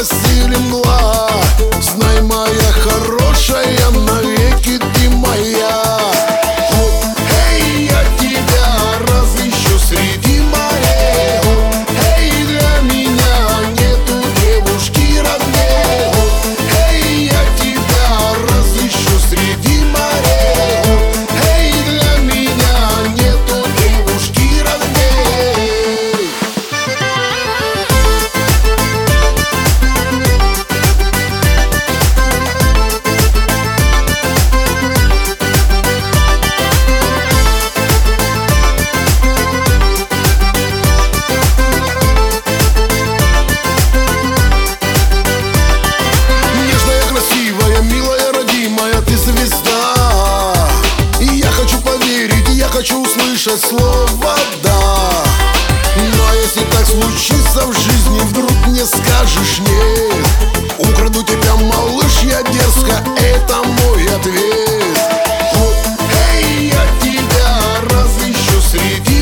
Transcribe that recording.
постели мгла. Знай, моя хорошая, навеки ты моя. Эй, я тебя разыщу среди морей. Эй, для меня нету девушки родней. Эй, я тебя разыщу среди морей. Эй, для меня нету девушки родней. Нежная, красивая, милая, родимая, ты звезда. И я хочу поверить, я хочу услышать слово «да». Ну а если так случится в жизни, вдруг мне скажешь «нет», украду тебя, малыш, я дерзко, это мой ответ. Эй, я тебя разыщу среди